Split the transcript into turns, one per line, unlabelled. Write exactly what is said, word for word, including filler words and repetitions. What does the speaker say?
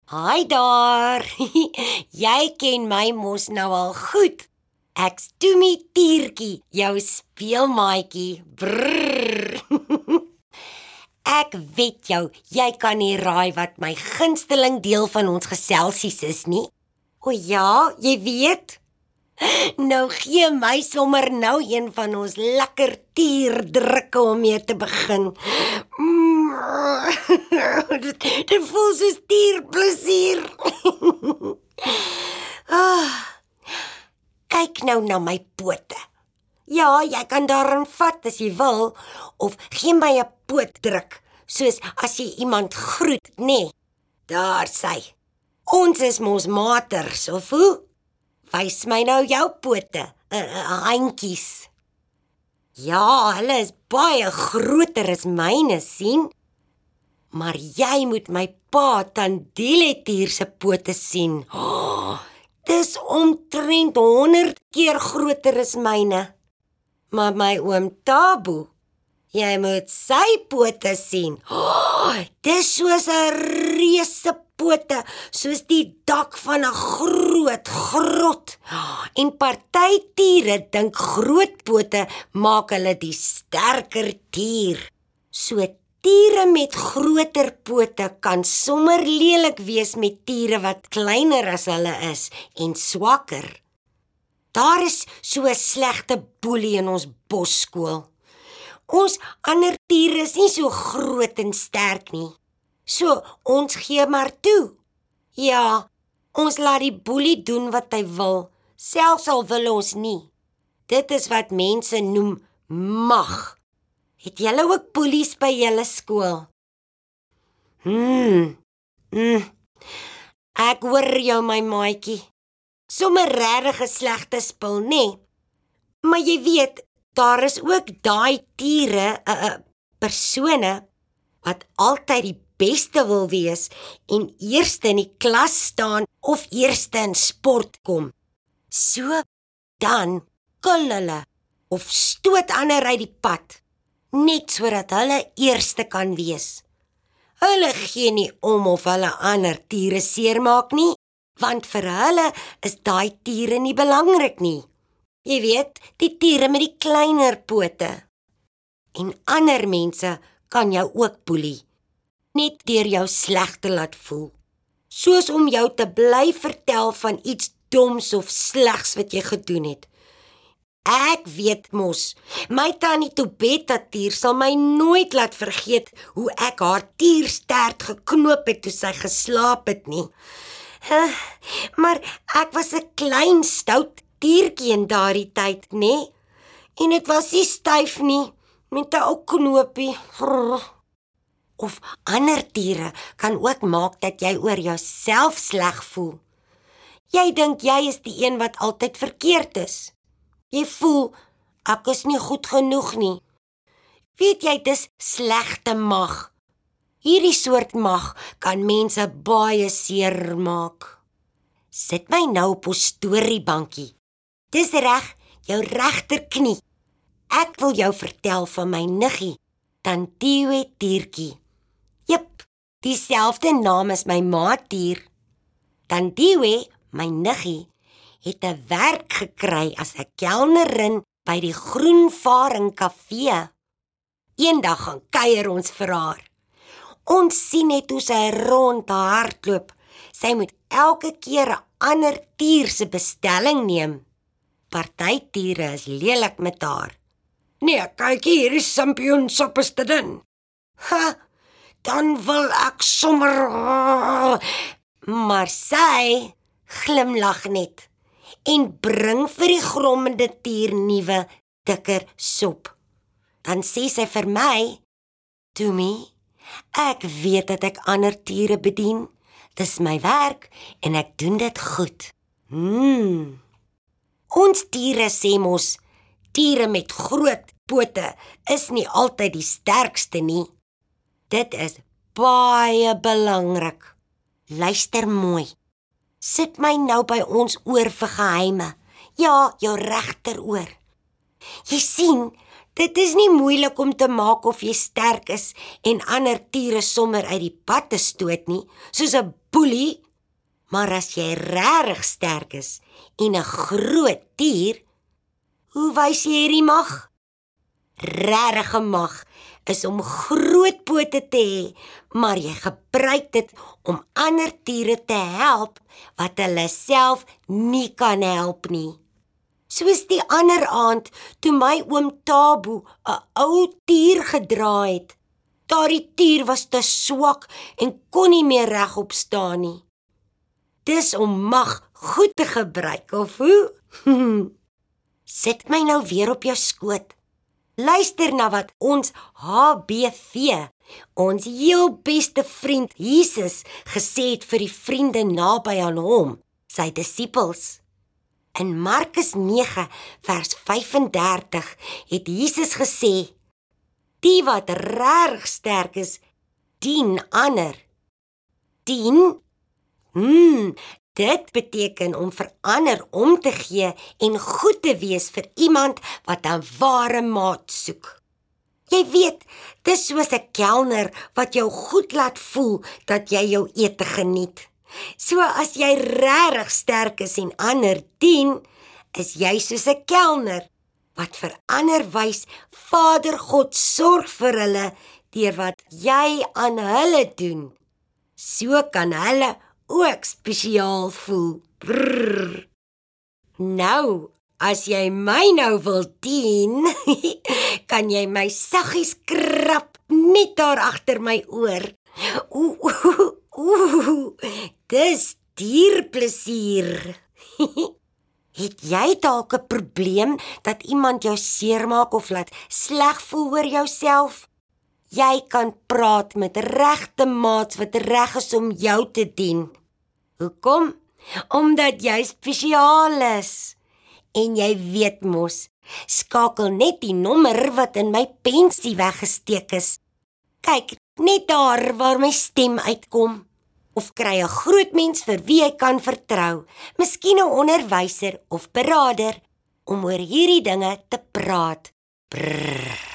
Hi daar, jy ken my mos nou al goed. Ek's Toomie Tiertjie, jou speelmaatjie. Brrr. Ek weet jou, jy kan nie raai wat my gunsteling deel van ons geselsies is nie. O ja, jy weet? Nou gee my sommer nou een van ons lekker tierdrukke om mee te begin. Mm. Dit voel soos tierplesier. Ah, kyk nou na my pote. Ja, jy kan daarin vat as jy wil, of gee my 'n pootdruk, soos as jy iemand groet, nê? Nee, daar sy. Ons is mos maters, of hoe? Wys my nou jou pote, uh, handjies. Ja, hulle is baie groter as myne, sien? Maar jy moet my pa Tandile-tier se pote sien. Oh, dis omtrent honderd keer groter as myne. Maar my oom Tabu, jy moet sy pote sien. Oh, dis soos 'n reuse pote, soos die dak van 'n groot grot. En party tiere dink groot pote maak hulle die sterker tier. So tiere met groter pote kan sommer lelik wees met tiere wat kleiner as hulle is en swakker. Daar is so 'n slegte boelie in ons bosskool. Ons ander tiere is nie so groot en sterk nie. So ons gee maar toe. Ja, ons laat die boelie doen wat hy wil, selfs al wil ons nie. Dit is wat mense noem mag. Het julle ook boelies by julle skool? Hmm. Mm. Ek hoor jou, my maatjie. Sommige regtig 'n slegte spul, nê? Nee. Maar jy weet, daar is ook daai tiere, 'n uh, uh, persone wat altyd die beste wil wees en eerste in die klas staan of eerste in sport kom. So dan kil hulle of stoot ander uit die pad, net sodat hulle eerste kan wees. Hulle gee nie om of hulle ander tiere seermaak nie, want vir hulle is daai tiere nie belangrik nie. Jy weet, die tiere met die kleiner pote. En ander mense kan jou ook boelie, net deur jou sleg te laat voel. Soos om jou te bly vertel van iets doms of slegs wat jy gedoen het. Ek weet mos, my tannie Tobetta tier sal my nooit laat vergeet hoe ek haar tierstert geknoop het toe sy geslaap het nie. Uh, maar ek was 'n klein stout tiertjie in daardie tyd, nê? Nee? En dit was nie styf nie, met 'n ou knoopie. Of ander tiere kan ook maak dat jy oor jouself sleg voel. Jy dink jy is die een wat altyd verkeerd is. Jy voel, ek is nie goed genoeg nie. Weet jy, dis slegte mag. Hierdie soort mag kan mense baie seer maak. Sit my nou op ons storiebankie. Dis reg, jou regterknie. Ek wil jou vertel van my niggie, Tantiwe Tiertjie. Jep, dieselfde naam as my maatier. Tantiwe, my niggie, het 'n werk gekry as 'n kelnerin by die Groenvaring Kafee. Eendag gaan kuier ons vir haar. Ons sien net hoe sy rond hardloop. Sy moet elke keer 'n ander tier se bestelling neem. Party tiere is lelik met haar. Nee, kyk hier, is sampioen soppes te doen. Ha, dan wil ek sommer... Maar sy glimlag net en bring vir die grommende tier nuwe, dikker sop. Dan sê sy vir my, Toomie, ek weet dat ek ander tiere bedien. Dis my werk en ek doen dit goed. Hmm. Ons tiere sê mos, tiere met groot pote is nie altyd die sterkste nie. Dit is baie belangrik. Luister mooi. Sit my nou by ons oor vir geheime. Ja, jou regteroor. Jy sien, Dit is nie moeilik om te maak of jy sterk is en ander tiere sommer uit die pad te stoot nie, soos 'n boelie. Maar as jy regtig sterk is en 'n groot tier, hoe wys jy hierdie mag? Regtige mag is om groot pote te hê, maar jy gebruik dit om ander tiere te help wat hulle self nie kan help nie. Soos die ander aand toe my oom Tabo 'n ou tier gedra het. Daardie tier was te swak en kon nie meer regop staan nie. Dis om mag goed te gebruik, of hoe? Sit my nou weer op jou skoot. Luister na wat ons H B V, ons heel beste vriend Jesus, gesê het vir die vriende naby aan hom, sy disippels. In Markus nege vers vyf en dertig het Jesus gesê, die wat regtig sterk is, dien ander. Dien? Hmm, dit beteken om vir ander om te gee en goed te wees vir iemand wat 'n ware maat soek. Jy weet, dis soos 'n kelner wat jou goed laat voel dat jy jou ete geniet. So as jy regtig sterk is en ander dien, is jy soos 'n kelner wat vir ander wys Vader God sorg vir hulle deur wat jy aan hulle doen. So kan hulle ook spesiaal voel. Brrr. Nou, as jy my nou wil dien, kan jy my saggies krap net daar agter my oor. Oeh, oeh, oeh, dis dierplesier. Het jy dalk 'n probleem dat iemand jou seermaak of laat sleg voel oor jouself? Jy kan praat met regte maats wat reg is om jou te dien. Hoekom? Omdat jy spesiaal is. En jy weet mos, skakel net die nommer wat in my pensie weggesteek is. Kyk, net daar waar my stem uitkom. Of kry 'n groot mens vir wie jy kan vertrou, miskien 'n onderwyser of beraader, om oor hierdie dinge te praat. Brrr.